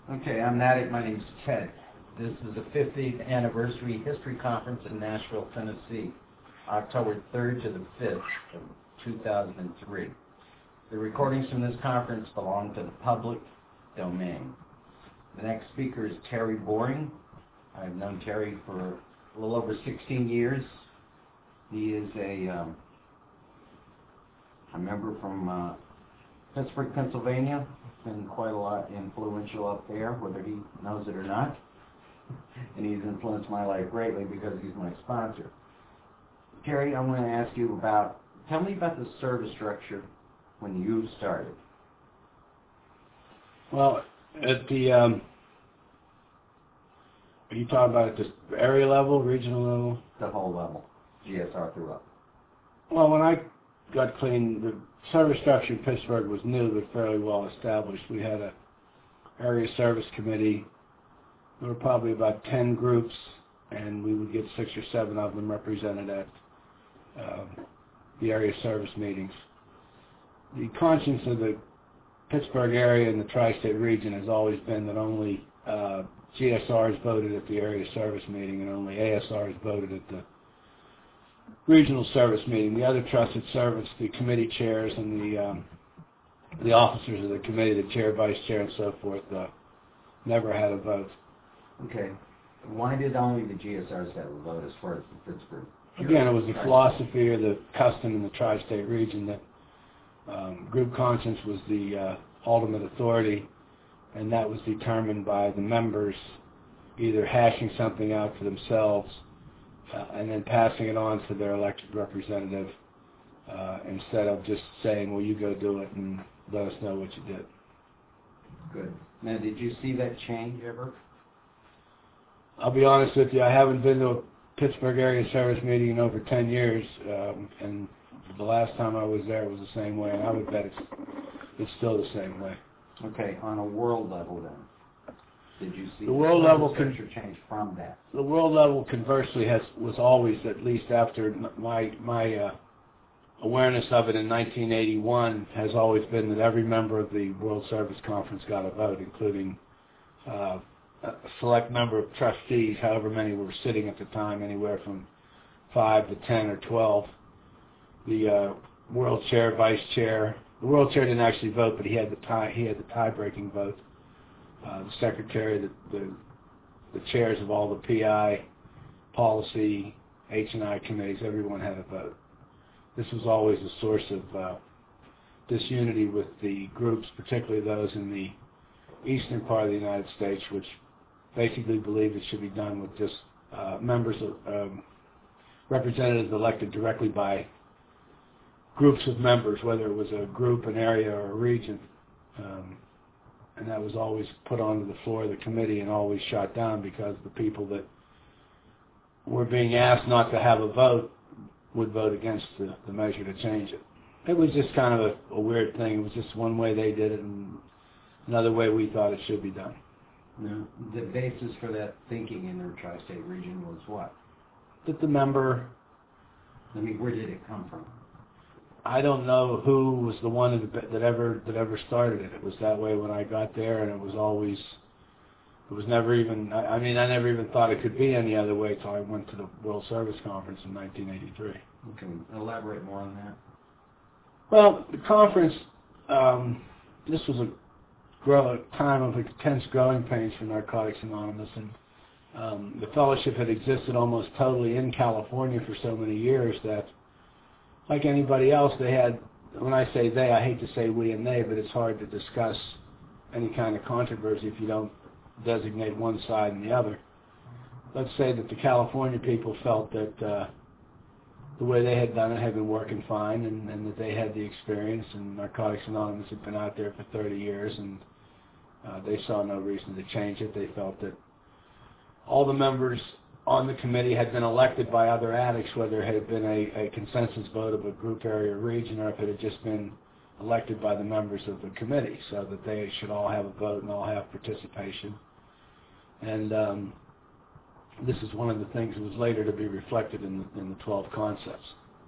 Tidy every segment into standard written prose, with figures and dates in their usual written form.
Okay, I'm Natick. My name's Ted. This is the 50th Anniversary History Conference in Nashville, Tennessee, October 3rd to the 5th of 2003. The recordings from this conference belong to the public domain. The next speaker is Terry Boring. I've known Terry for a little over 16 years. He is a member from Pittsburgh, Pennsylvania. Been quite a lot influential up there, whether he knows it or not. And he's influenced my life greatly because he's my sponsor. Terry, I'm going to ask you tell me about the service structure when you started. Well, at the, are you talking about at the area level, regional level? The whole level, GSR through up. Well, when I got clean, the service structure in Pittsburgh was new but fairly well established. We had a area service committee. There were probably about 10 groups, and we would get 6 or 7 of them represented at the area service meetings. The conscience of the Pittsburgh area and the tri-state region has always been that only GSRs voted at the area service meeting and only ASRs voted at the regional service meeting. The other trusted servants, the committee chairs and the officers of the committee, the chair, vice chair, and so forth, never had a vote. Okay. Why did only the GSRs have a vote as far as the Pittsburgh? Again, it was the philosophy or the custom in the tri-state region that group conscience was the ultimate authority, and that was determined by the members either hashing something out for themselves and then passing it on to their elected representative instead of just saying, well, you go do it and let us know what you did. Good. Now, did you see that change ever? I'll be honest with you, I haven't been to a Pittsburgh area service meeting in over 10 years, and the last time I was there it was the same way, and I would bet it's still the same way. Okay, on a world level then, did you see the world level change from that? The world level, conversely, was always, at least after my awareness of it in 1981, has always been that every member of the World Service Conference got a vote, including a select number of trustees, however many were sitting at the time, anywhere from 5 to 10 or 12. The world chair, vice chair. The world chair didn't actually vote, but he had the tie-breaking vote. The secretary, the chairs of all the PI, policy, H&I committees, everyone had a vote. This was always a source of disunity with the groups, particularly those in the eastern part of the United States, which basically believed it should be done with just members of representatives elected directly by groups of members, whether it was a group, an area, or a region. And that was always put onto the floor of the committee and always shot down because the people that were being asked not to have a vote would vote against the measure to change it. It was just kind of a weird thing. It was just one way they did it and another way we thought it should be done. No. The basis for that thinking in the tri-state region was what? That the member... I mean, where did it come from? I don't know who was the one that ever started it. It was that way when I got there, and it was never even, I mean, I never even thought it could be any other way until I went to the World Service Conference in 1983. Can you elaborate more on that? Well, the conference, this was a time of intense growing pains for Narcotics Anonymous, and the fellowship had existed almost totally in California for so many years that, like anybody else, they had, when I say they, I hate to say we and they, but it's hard to discuss any kind of controversy if you don't designate one side and the other. Let's say that the California people felt that the way they had done it had been working fine and that they had the experience, and Narcotics Anonymous had been out there for 30 years, and they saw no reason to change it. They felt that all the members on the committee had been elected by other addicts, whether it had been a consensus vote of a group, area, or region, or if it had just been elected by the members of the committee, so that they should all have a vote and all have participation. And this is one of the things that was later to be reflected in the 12 concepts.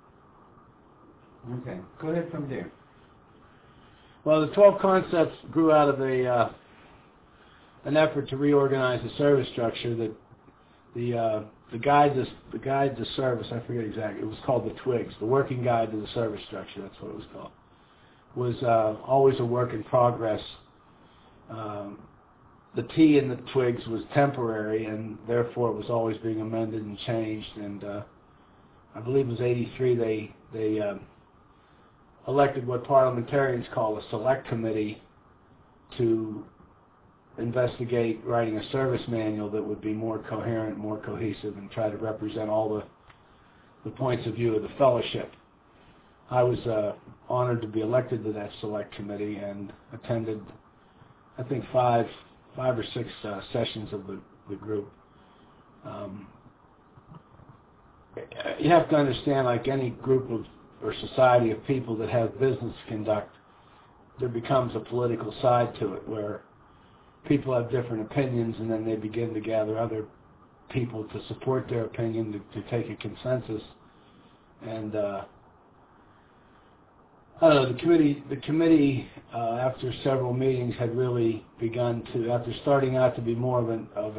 Okay, go ahead from there. Well, the 12 concepts grew out of a an effort to reorganize the service structure. That the guide to service, I forget exactly, it was called the TWIGS, the Working Guide to the Service Structure, that's what it was called, was always a work in progress. The T in the TWIGS was temporary, and therefore it was always being amended and changed, and I believe it was 83, they elected what parliamentarians call a select committee to investigate writing a service manual that would be more coherent, more cohesive, and try to represent all the points of view of the fellowship. I was honored to be elected to that select committee and attended, I think, five or six sessions of the group. You have to understand, like any group of or society of people that have business to conduct, there becomes a political side to it where people have different opinions, and then they begin to gather other people to support their opinion, to take a consensus. And I don't know, the committee after several meetings had really begun to, after starting out to be more of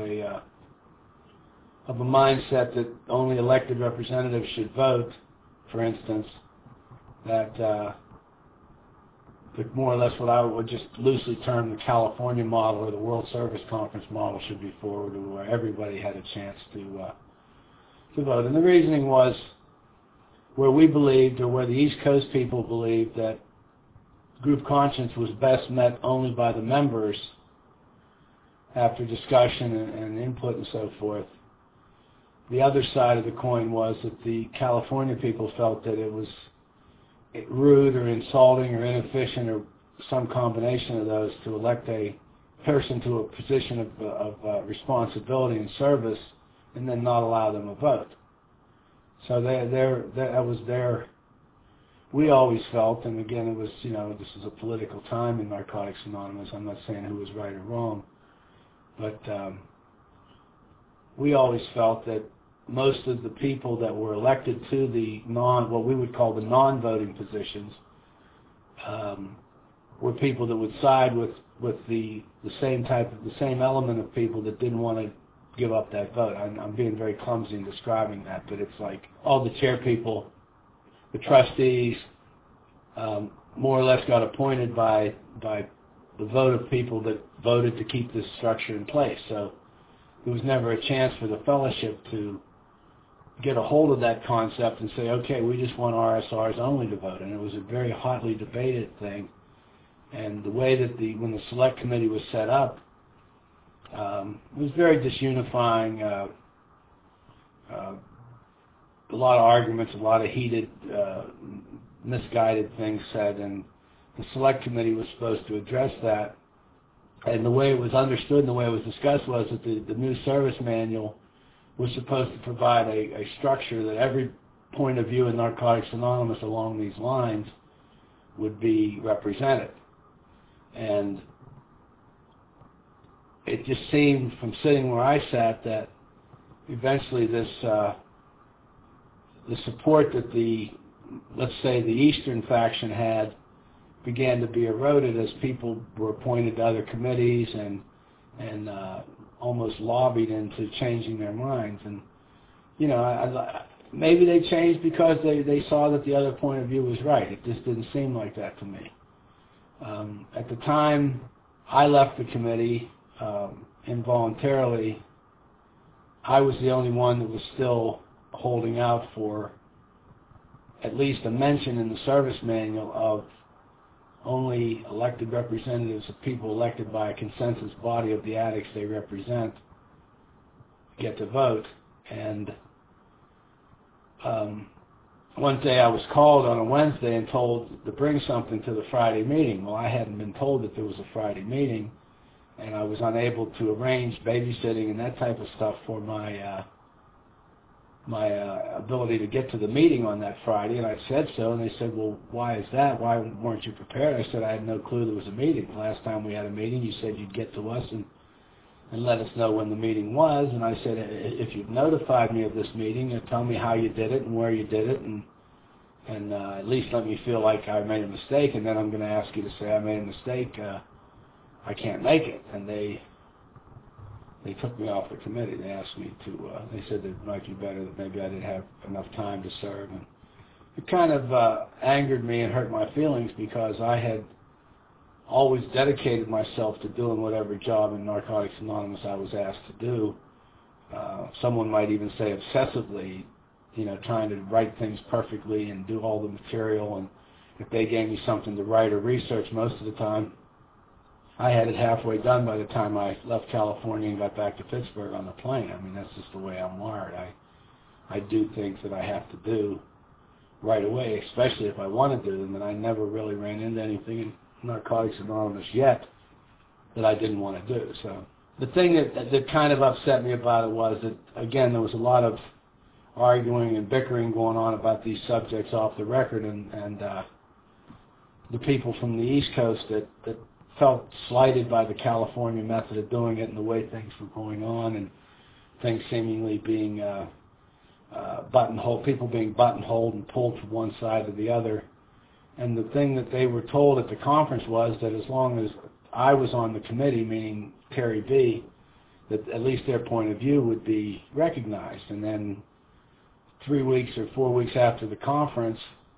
a mindset that only elected representatives should vote, for instance, that more or less what I would just loosely term the California model or the World Service Conference model should be forwarded, where everybody had a chance to vote. And the reasoning was where we believed, or where the East Coast people believed, that group conscience was best met only by the members after discussion and input and so forth. The other side of the coin was that the California people felt that it was rude or insulting or inefficient or some combination of those to elect a person to a position of responsibility and service and then not allow them a vote. So that was their, we always felt, and again it was, this is a political time in Narcotics Anonymous, I'm not saying who was right or wrong, but we always felt that most of the people that were elected to the what we would call the non-voting positions, were people that would side with the same element of people that didn't want to give up that vote. I'm being very clumsy in describing that, but it's like all the chair people, the trustees, more or less got appointed by the vote of people that voted to keep this structure in place. So there was never a chance for the fellowship to get a hold of that concept and say, okay, we just want RSRs only to vote. And it was a very hotly debated thing. And the way that when the select committee was set up, it was very disunifying. A lot of arguments, a lot of heated, misguided things said, and the select committee was supposed to address that. And the way it was understood and the way it was discussed was that the new service manual was supposed to provide a structure that every point of view in Narcotics Anonymous along these lines would be represented. And it just seemed from sitting where I sat that eventually this the support that let's say the Eastern faction had began to be eroded as people were appointed to other committees and almost lobbied into changing their minds. And maybe they changed because they saw that the other point of view was right. It just didn't seem like that to me. At the time I left the committee involuntarily, I was the only one that was still holding out for at least a mention in the service manual of only elected representatives of people elected by a consensus body of the addicts they represent get to vote. And one day I was called on a Wednesday and told to bring something to the Friday meeting. Well, I hadn't been told that there was a Friday meeting, and I was unable to arrange babysitting and that type of stuff for my ability to get to the meeting on that Friday, and I said so, and they said, well, why is that? Why weren't you prepared? I said, I had no clue there was a meeting. The last time we had a meeting, you said you'd get to us and let us know when the meeting was, and I said, if you've notified me of this meeting, tell me how you did it and where you did it, and at least let me feel like I made a mistake, and then I'm going to ask you to say I made a mistake, I can't make it. And they they took me off the committee. They asked me to, they said that it might be better that maybe I didn't have enough time to serve. And it kind of angered me and hurt my feelings because I had always dedicated myself to doing whatever job in Narcotics Anonymous I was asked to do. Someone might even say obsessively, you know, trying to write things perfectly and do all the material. And if they gave me something to write or research, most of the time I had it halfway done by the time I left California and got back to Pittsburgh on the plane. I mean, that's just the way I'm wired. I do things that I have to do right away, especially if I want to do them, and I never really ran into anything in Narcotics Anonymous yet that I didn't want to do. So the thing that kind of upset me about it was that, again, there was a lot of arguing and bickering going on about these subjects off the record, and the people from the East Coast that felt slighted by the California method of doing it and the way things were going on, and things seemingly being buttonholed, people being buttonholed and pulled from one side to the other. And the thing that they were told at the conference was that as long as I was on the committee, meaning Terry B., that at least their point of view would be recognized. And then 3 weeks or 4 weeks after the conference,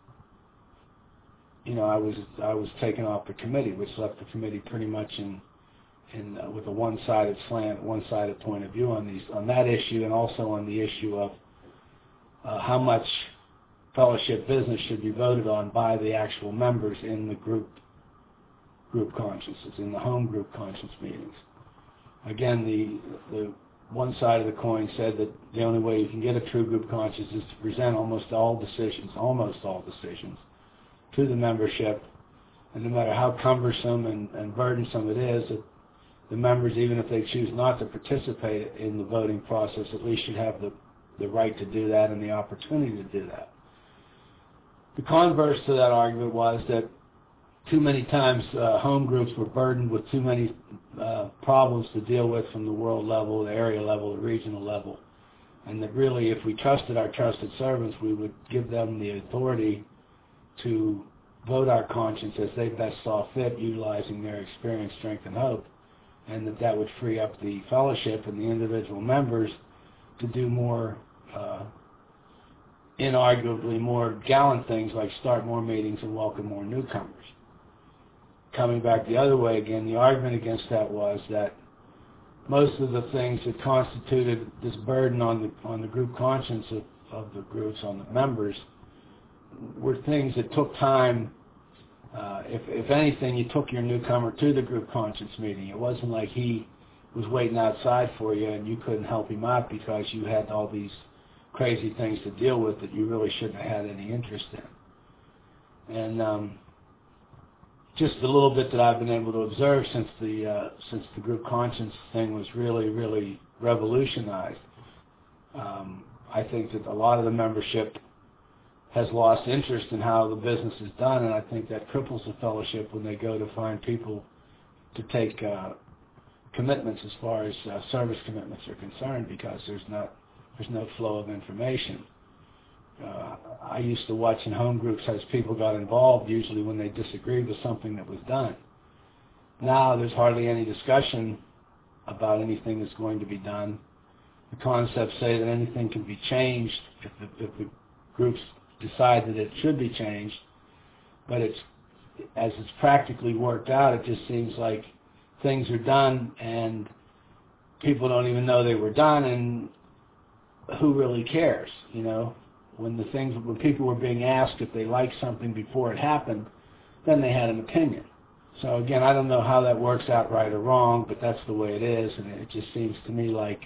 you know, I was taken off the committee, which left the committee pretty much in with a one-sided slant, one-sided point of view on that issue, and also on the issue of how much fellowship business should be voted on by the actual members in the group consciences, in the home group conscience meetings. Again, the one side of the coin said that the only way you can get a true group conscience is to present almost all decisions to the membership, and no matter how cumbersome and burdensome it is, that the members, even if they choose not to participate in the voting process, at least should have the right to do that and the opportunity to do that. The converse to that argument was that too many times home groups were burdened with too many problems to deal with from the world level, the area level, the regional level, and that really if we trusted our trusted servants, we would give them the authority to vote our conscience as they best saw fit, utilizing their experience, strength, and hope, and that would free up the fellowship and the individual members to do more, inarguably more gallant things like start more meetings and welcome more newcomers. Coming back the other way again, the argument against that was that most of the things that constituted this burden on the group conscience of the groups, on the members, were things that took time. If anything, you took your newcomer to the group conscience meeting. It wasn't like he was waiting outside for you and you couldn't help him out because you had all these crazy things to deal with that you really shouldn't have had any interest in. And just a little bit that I've been able to observe since the group conscience thing was really, really revolutionized, I think that a lot of the membership has lost interest in how the business is done, and I think that cripples the fellowship when they go to find people to take commitments as far as service commitments are concerned, because there's no flow of information. I used to watch in home groups as people got involved, usually when they disagreed with something that was done. Now there's hardly any discussion about anything that's going to be done. The concepts say that anything can be changed if the groups decide that it should be changed, but as it's practically worked out, it just seems like things are done and people don't even know they were done, and who really cares, you know? When people were being asked if they liked something before it happened, then they had an opinion. So again, I don't know how that works out right or wrong, but that's the way it is, and it just seems to me like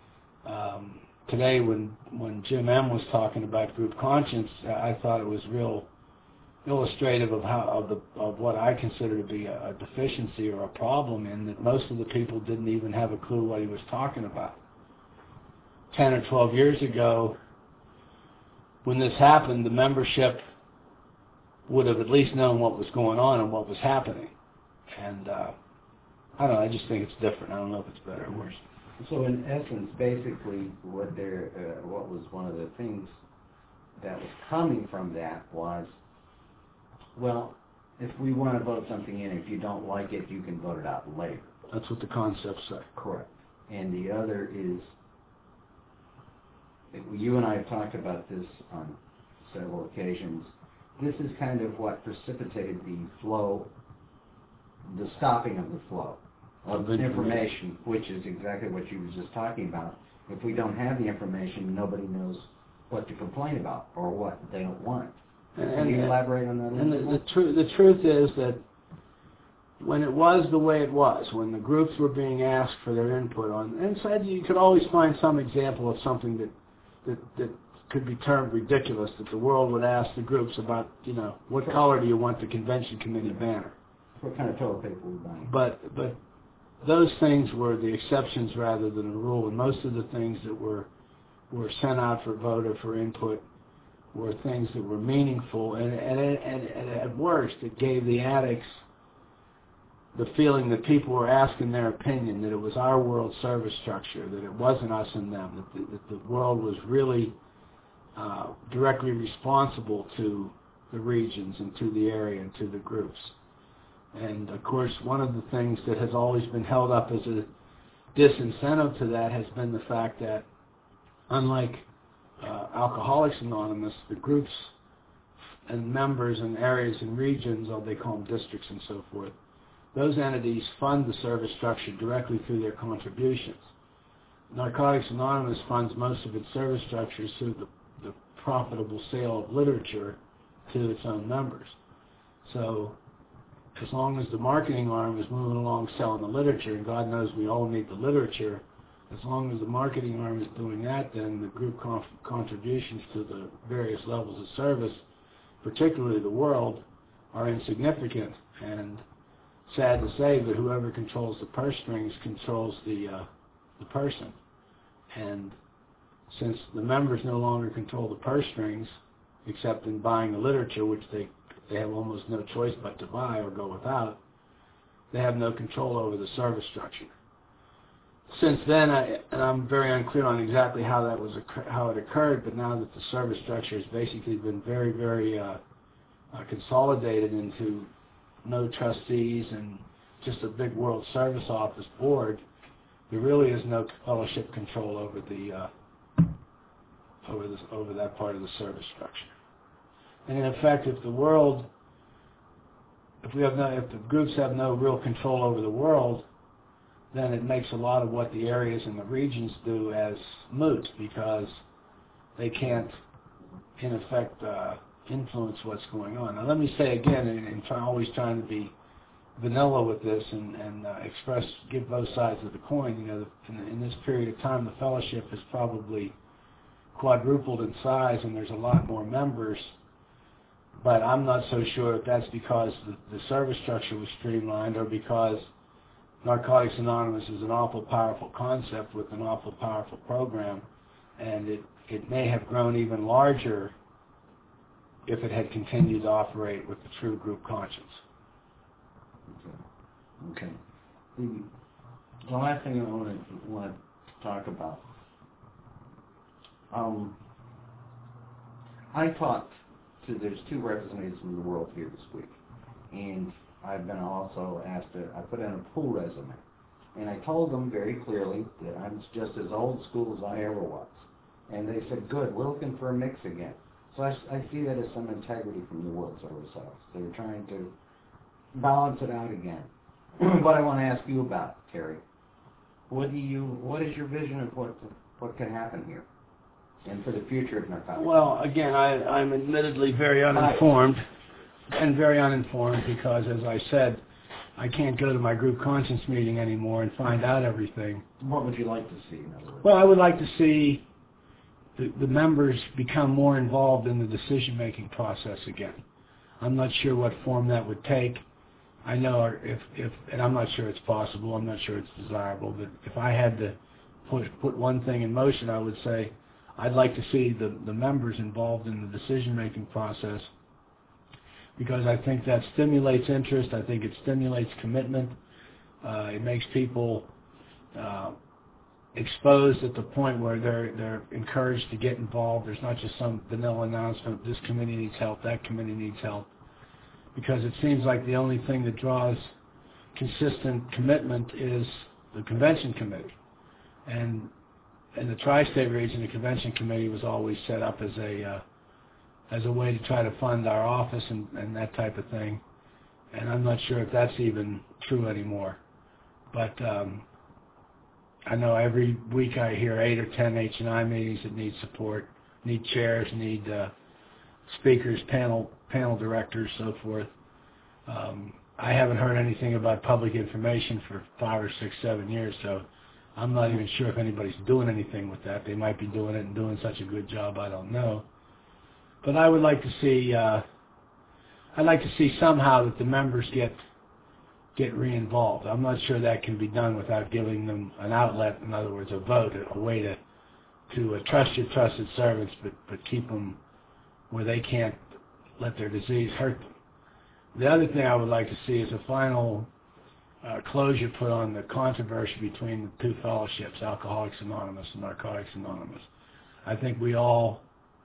today when Jim M. was talking about group conscience, I thought it was real illustrative of what I consider to be a deficiency or a problem, in that most of the people didn't even have a clue what he was talking about. 10 or 12 years ago, when this happened, the membership would have at least known what was going on and what was happening. And I don't know, I just think it's different. I don't know if it's better or worse. So in essence, basically, what was one of the things that was coming from that was, well, if we want to vote something in, if you don't like it, you can vote it out later. That's what the concepts say. Correct. and the other is, you and I have talked about this on several occasions, this is kind of what precipitated the flow, the stopping of the flow of information, which is exactly what you were just talking about. If we don't have the information, nobody knows what to complain about or what they don't want. Can you elaborate on that a little bit more? The truth is that when it was the way it was, when the groups were being asked for their input on, and said you could always find some example of something that could be termed ridiculous, that the world would ask the groups about, what color do you want the convention committee banner? What kind of toilet paper we're buying? But those things were the exceptions rather than the rule, and most of the things that were sent out for vote or for input were things that were meaningful, and at worst, it gave the addicts the feeling that people were asking their opinion, that it was our world service structure, that it wasn't us and them, that the world was really directly responsible to the regions and to the area and to the groups. And of course, one of the things that has always been held up as a disincentive to that has been the fact that, unlike Alcoholics Anonymous, the groups and members and areas and regions, or they call them districts and so forth, those entities fund the service structure directly through their contributions. Narcotics Anonymous funds most of its service structures through the profitable sale of literature to its own members. So as long as the marketing arm is moving along selling the literature, and God knows we all need the literature, as long as the marketing arm is doing that, then the group contributions to the various levels of service, particularly the world, are insignificant. And sad to say, but whoever controls the purse strings controls the person. And since the members no longer control the purse strings, except in buying the literature, which they have almost no choice but to buy or go without, they have no control over the service structure. Since then, and I'm very unclear on exactly how it occurred, but now that the service structure has basically been very, very consolidated into no trustees and just a big World Service Office board, there really is no fellowship control over over that part of the service structure. And in effect, if the groups have no real control over the world, then it makes a lot of what the areas and the regions do as moot, because they can't, in effect, influence what's going on. Now, let me say again, and always trying to be vanilla with this and give both sides of the coin. In this period of time, the fellowship has probably quadrupled in size, and there's a lot more members. But I'm not so sure if that's because the service structure was streamlined or because Narcotics Anonymous is an awful powerful concept with an awful powerful program, and it may have grown even larger if it had continued to operate with the true group conscience. Okay. The last thing I want to talk about. I talked to, there's two representatives from the world here this week, and I've been also asked I put in a pool resume, and I told them very clearly that I'm just as old school as I ever was. And they said, good, we're looking for a mix again. So I see that as some integrity from the World Service Office. They're trying to balance it out again. What I want to ask you about, Terry, what is your vision of what can happen here and for the future of narcotics? Well, again, I'm admittedly very uninformed, because, as I said, I can't go to my group conscience meeting anymore and find out everything. What would you like to see, in other words? Well, I would like to see the members become more involved in the decision-making process again. I'm not sure what form that would take. I know and I'm not sure it's possible, I'm not sure it's desirable, but if I had to put one thing in motion, I would say I'd like to see the members involved in the decision-making process, because I think that stimulates interest, I think it stimulates commitment, it makes people exposed at the point where they're encouraged to get involved. There's not just some vanilla announcement, this committee needs help, that committee needs help, because it seems like the only thing that draws consistent commitment is the convention committee. And in the tri-state region, the convention committee was always set up as a way to try to fund our office and that type of thing. And I'm not sure if that's even true anymore. But I know every week I hear 8 or 10 H&I meetings that need support, need chairs, need speakers, panel directors, so forth. I haven't heard anything about public information for 5 or 6, 7 years, so I'm not even sure if anybody's doing anything with that. They might be doing it and doing such a good job, I don't know. But I would like to see, I'd like to see somehow that the members get re-involved. I'm not sure that can be done without giving them an outlet, in other words, a vote, a way to trust your trusted servants, but keep them where they can't let their disease hurt them. The other thing I would like to see is a final closure put on the controversy between the two fellowships, Alcoholics Anonymous and Narcotics Anonymous. I think we all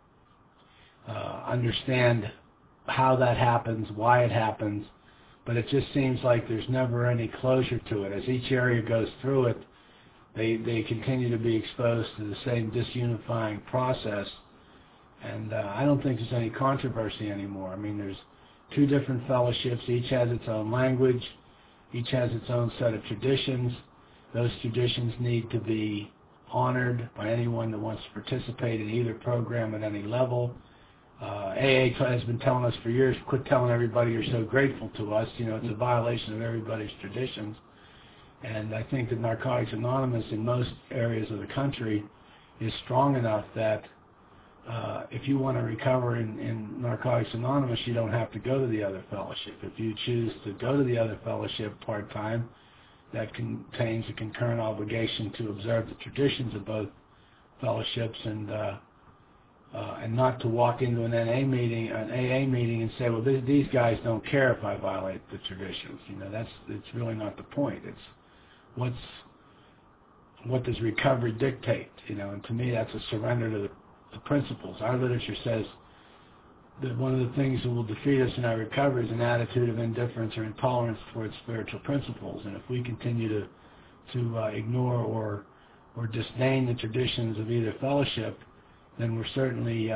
understand how that happens, why it happens, but it just seems like there's never any closure to it. As each area goes through it, they continue to be exposed to the same disunifying process, and I don't think there's any controversy anymore. I mean, there's two different fellowships. Each has its own language. Each has its own set of traditions. Those traditions need to be honored by anyone that wants to participate in either program at any level. AA has been telling us for years, quit telling everybody you're so grateful to us. You know, it's a violation of everybody's traditions. And I think that Narcotics Anonymous in most areas of the country is strong enough that if you want to recover in Narcotics Anonymous, you don't have to go to the other fellowship. If you choose to go to the other fellowship part-time, that contains a concurrent obligation to observe the traditions of both fellowships and not to walk into an AA meeting and say, well, these guys don't care if I violate the traditions. You know, it's really not the point. It's what does recovery dictate? You know, and to me, that's a surrender to the principles. Our literature says that one of the things that will defeat us in our recovery is an attitude of indifference or intolerance towards spiritual principles. And if we continue to ignore or disdain the traditions of either fellowship, then we're certainly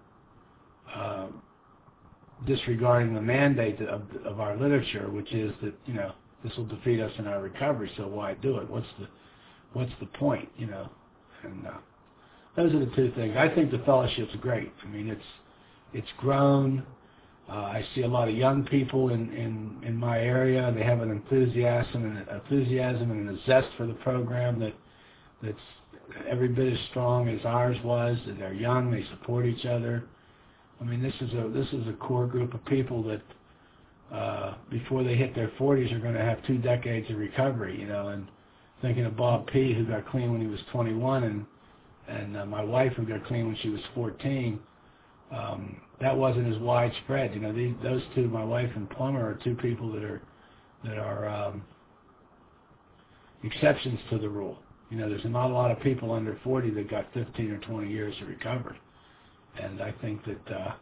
disregarding the mandate of our literature, which is that, you know, this will defeat us in our recovery, so why do it? What's the point, you know? And those are the two things. I think the fellowship's great. I mean, it's grown. I see a lot of young people in my area. They have an enthusiasm and a zest for the program that's every bit as strong as ours was. They're young. They support each other. I mean, this is a core group of people that before they hit their 40s are going to have 2 decades of recovery. You know, and thinking of Bob P., who got clean when he was 21, and my wife, who got clean when she was 14. That wasn't as widespread. You know, those two, my wife and Plummer, are two people that are exceptions to the rule. You know, there's not a lot of people under 40 that got 15 or 20 years of recovery. And I think that,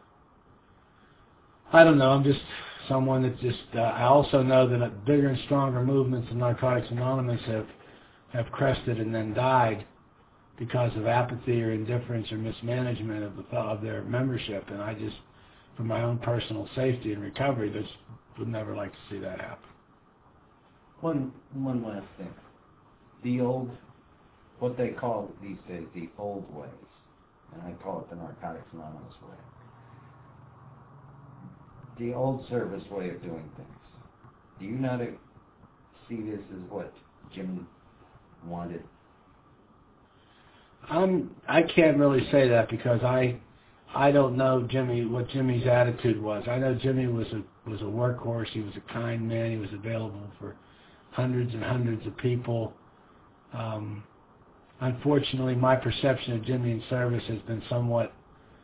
I don't know, I'm just someone that just, I also know that bigger and stronger movements in Narcotics Anonymous have crested and then died because of apathy or indifference or mismanagement of their membership. And I just, for my own personal safety and recovery, just would never like to see that happen. One last thing. The old, what they call these days, the old ways, and I call it the Narcotics Anonymous way. The old service way of doing things. Do you not see this as what Jimmy wanted? I can't really say that because I don't know what Jimmy's attitude was. I know Jimmy was a workhorse. He was a kind man. He was available for hundreds and hundreds of people. Unfortunately, my perception of Jimmy in service has been somewhat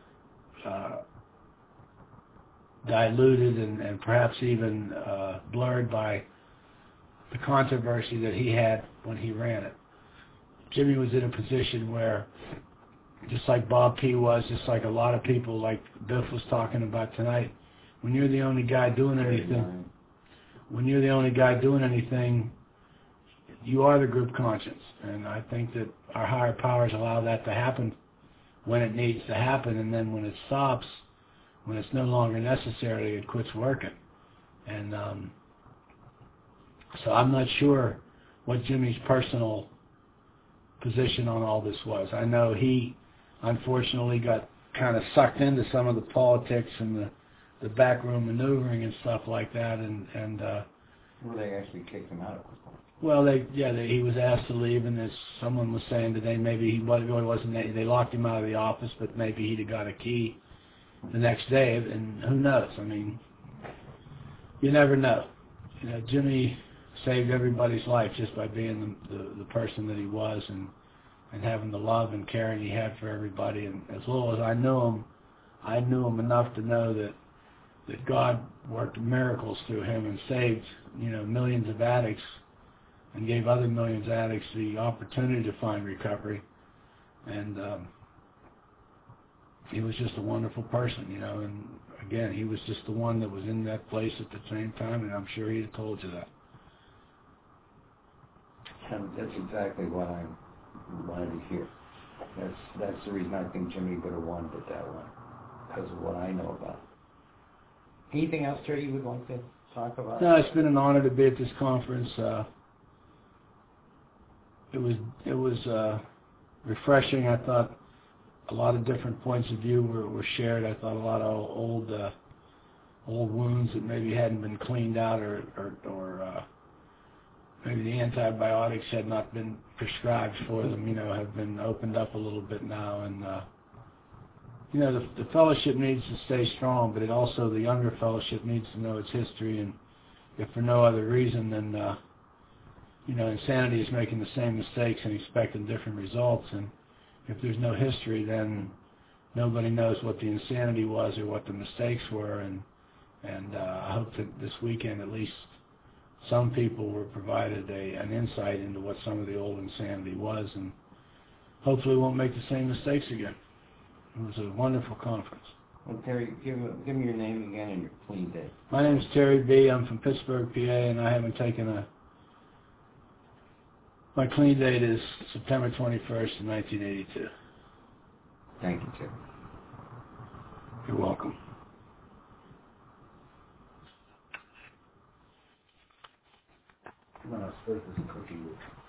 diluted and perhaps even blurred by the controversy that he had when he ran it. Jimmy was in a position where, just like Bob P. was, just like a lot of people, like Biff was talking about tonight, when you're the only guy doing anything, you are the group conscience, and I think that our higher powers allow that to happen when it needs to happen, and then when it stops, when it's no longer necessary, it quits working. And so I'm not sure what Jimmy's personal position on all this was. I know he, unfortunately, got kind of sucked into some of the politics and the backroom maneuvering and stuff like that, and Well, they actually kicked him out at one point. well, he was asked to leave, and someone was saying today maybe he really wasn't. They locked him out of the office, but maybe he'd have got a key the next day, and who knows? I mean, you never know. You know, Jimmy saved everybody's life just by being the person that he was, and having the love and caring he had for everybody. And as little as I knew him enough to know that God worked miracles through him and saved, millions of addicts and gave other millions of addicts the opportunity to find recovery. And he was just a wonderful person, and again, he was just the one that was in that place at the same time, and I'm sure he'd have told you that. And that's exactly what I wanted to hear. That's the reason I think Jimmy would have wanted it that way, because of what I know about it. Anything else, Terry, you would like to talk about? No, it's been an honor to be at this conference. It was refreshing. I thought a lot of different points of view were shared. I thought a lot of old wounds that maybe hadn't been cleaned out, or maybe the antibiotics had not been prescribed for them, have been opened up a little bit now. And the fellowship needs to stay strong, but the younger fellowship needs to know its history, and if for no other reason than insanity is making the same mistakes and expecting different results. And if there's no history, then nobody knows what the insanity was or what the mistakes were. And I hope that this weekend at least some people were provided an insight into what some of the old insanity was, and hopefully won't make the same mistakes again. It was a wonderful conference. Well, Terry, give me your name again and your clean date. My name is Terry B. I'm from Pittsburgh, PA, and I haven't taken my clean date is September 21st, 1982. Thank you, Terry. You're welcome. Come on, I'll split this cookie with you.